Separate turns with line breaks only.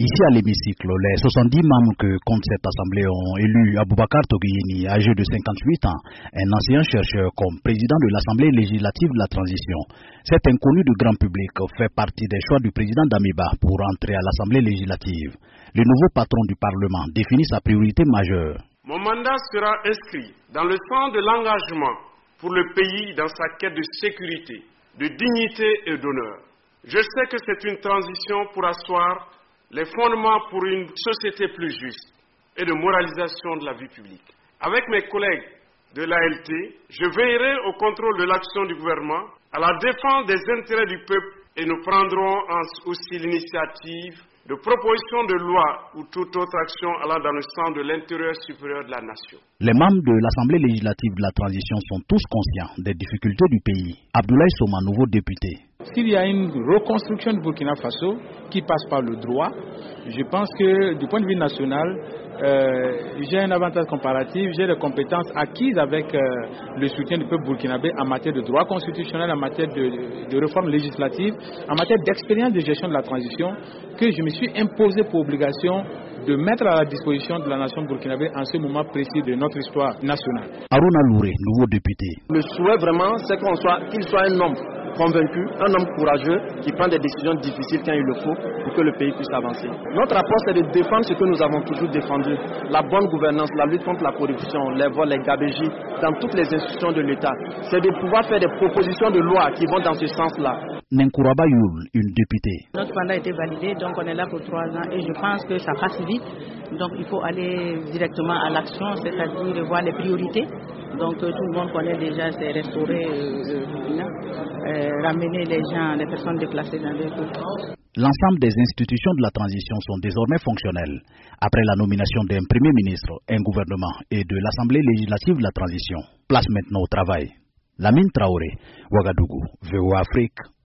Ici à l'hémicycle, les 70 membres que compte cette assemblée ont élu Aboubacar Togoyeni, âgé de 58 ans, un ancien chercheur, comme président de l'Assemblée législative de la transition. Cet inconnu du grand public fait partie des choix du président Damiba pour entrer à l'Assemblée législative. Le nouveau patron du Parlement définit sa priorité majeure.
Mon mandat sera inscrit dans le sens de l'engagement pour le pays dans sa quête de sécurité, de dignité et d'honneur. Je sais que c'est une transition pour asseoir les fondements pour une société plus juste et de moralisation de la vie publique. Avec mes collègues de l'ALT, je veillerai au contrôle de l'action du gouvernement, à la défense des intérêts du peuple et nous prendrons aussi l'initiative de propositions de loi ou toute autre action allant dans le sens de l'intérêt supérieur de la nation.
Les membres de l'Assemblée législative de la transition sont tous conscients des difficultés du pays. Abdoulaye Soma, nouveau député.
S'il y a une reconstruction du Burkina Faso qui passe par le droit, je pense que du point de vue national, j'ai un avantage comparatif, j'ai des compétences acquises avec le soutien du peuple burkinabé en matière de droit constitutionnel, en matière de réforme législative, en matière d'expérience de gestion de la transition, que je me suis imposé pour obligation de mettre à la disposition de la nation burkinabé en ce moment précis de notre histoire nationale.
Aruna Louré, nouveau député.
Le souhait vraiment, c'est qu'il soit un homme convaincu, un homme courageux qui prend des décisions difficiles quand il le faut pour que le pays puisse avancer. Notre approche, c'est de défendre ce que nous avons toujours défendu, la bonne gouvernance, la lutte contre la corruption, les vols, les gabégies, dans toutes les institutions de l'État. C'est de pouvoir faire des propositions de loi qui vont dans ce sens-là.
Nenkouraba Youl, une députée.
Notre mandat a été validé, donc on est là pour 3 ans et je pense que ça passe vite. Donc il faut aller directement à l'action, c'est-à-dire voir les priorités. Donc tout le monde connaît déjà, c'est restaurer ramener les gens, les personnes déplacées dans les pays.
L'ensemble des institutions de la transition sont désormais fonctionnelles. Après la nomination d'un premier ministre, un gouvernement et de l'Assemblée législative de la transition. Place maintenant au travail. Lamine Traoré, Ouagadougou, VOA Afrique.